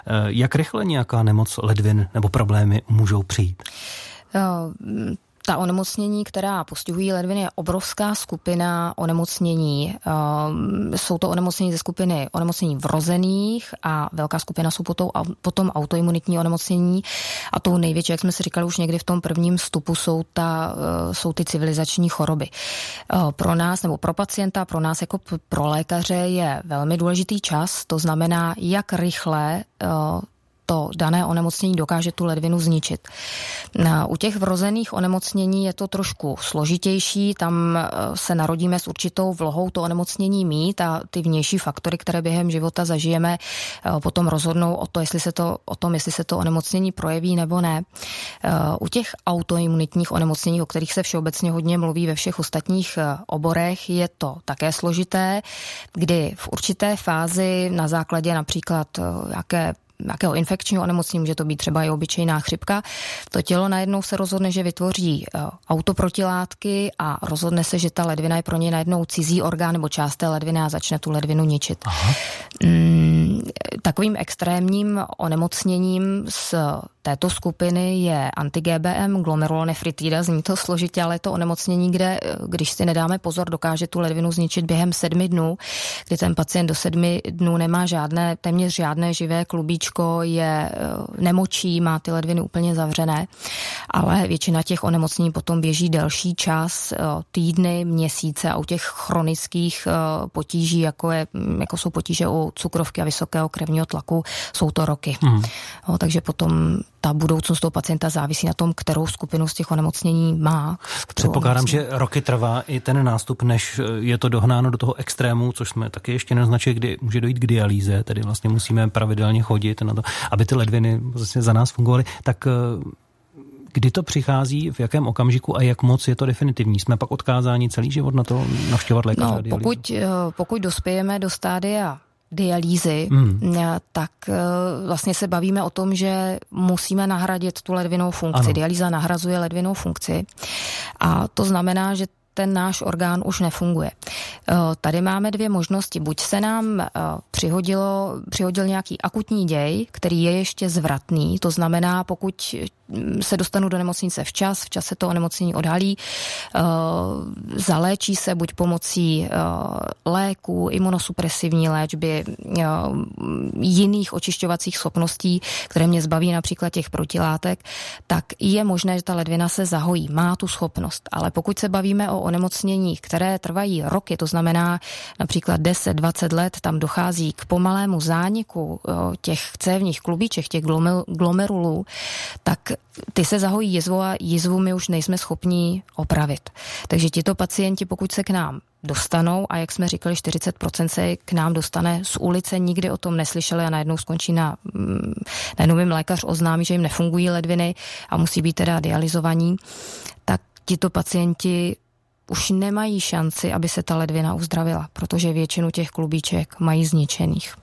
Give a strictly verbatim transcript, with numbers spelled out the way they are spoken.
Jak rychle nějaká nemoc ledvin nebo problémy můžou přijít? Uh, Ta onemocnění, která postihují ledviny, je obrovská skupina onemocnění. Jsou to onemocnění ze skupiny onemocnění vrozených a velká skupina jsou potom, potom autoimunitní onemocnění. A tou největší, jak jsme si říkali už někdy v tom prvním vstupu, jsou, ta, jsou ty civilizační choroby. Pro nás nebo pro pacienta, pro nás jako pro lékaře je velmi důležitý čas. To znamená, jak rychle to dané onemocnění dokáže tu ledvinu zničit. U těch vrozených onemocnění je to trošku složitější, tam se narodíme s určitou vlohou to onemocnění mít a ty vnější faktory, které během života zažijeme, potom rozhodnou o, to, jestli se to, o tom, jestli se to onemocnění projeví nebo ne. U těch autoimunitních onemocnění, o kterých se všeobecně hodně mluví ve všech ostatních oborech, je to také složité, kdy v určité fázi na základě například jaké nějakého infekčního onemocnění, může to být třeba i obyčejná chřipka, to tělo najednou se rozhodne, že vytvoří autoprotilátky a rozhodne se, že ta ledvina je pro ně najednou cizí orgán nebo část té ledviny a začne tu ledvinu ničit. Aha. Mm, takovým extrémním onemocněním z této skupiny je anti-G B M, glomerulonefritida, zní to složitě, ale je to onemocnění, kde, když si nedáme pozor, dokáže tu ledvinu zničit během sedmi dnů, kdy ten pacient do sedmi dnů nemá žádné, téměř žádné živé klubíčko, je nemočí, má ty ledviny úplně zavřené, ale většina těch onemocnění potom běží delší čas, týdny, měsíce a u těch chronických potíží, jako, je, jako jsou potíže u cukrovky a vysokého krevního tlaku, jsou to roky. Mm. No, takže potom ta budoucnost toho pacienta závisí na tom, kterou skupinu z těch onemocnění má. Předpokládám, že roky trvá i ten nástup, než je to dohnáno do toho extrému, což jsme taky ještě neznačili, kdy může dojít k dialýze, tedy vlastně musíme pravidelně chodit na to, aby ty ledviny vlastně za nás fungovaly. Tak kdy to přichází, v jakém okamžiku a jak moc je to definitivní? Jsme pak odkázáni celý život na to navštěvovat lékaře? No, pokud, pokud dospějeme do stádia dialýzy, hmm. tak vlastně se bavíme o tom, že musíme nahradit tu ledvinou funkci. Ano. Dialýza nahrazuje ledvinou funkci a to znamená, že ten náš orgán už nefunguje. Tady máme dvě možnosti. Buď se nám přihodilo, přihodil nějaký akutní děj, který je ještě zvratný, to znamená, pokud se dostanu do nemocnice včas, včas se to onemocnění odhalí, zaléčí se buď pomocí léků, imunosupresivní léčby, jiných očišťovacích schopností, které mě zbaví například těch protilátek, tak je možné, že ta ledvina se zahojí, má tu schopnost. Ale pokud se bavíme o onemocněních, které trvají roky, to znamená například deset dvacet let, tam dochází k pomalému zániku těch cévních klubíček, těch glomerulů, tak ty se zahojí jizvu a jizvu my už nejsme schopni opravit. Takže tito pacienti, pokud se k nám dostanou, a jak jsme říkali, čtyřicet procent se k nám dostane z ulice, nikdy o tom neslyšeli a najednou skončí na, najednou jim lékař oznámí, že jim nefungují ledviny a musí být teda dialyzovaní, tak tito pacienti už nemají šanci, aby se ta ledvina uzdravila, protože většinu těch klubíček mají zničených.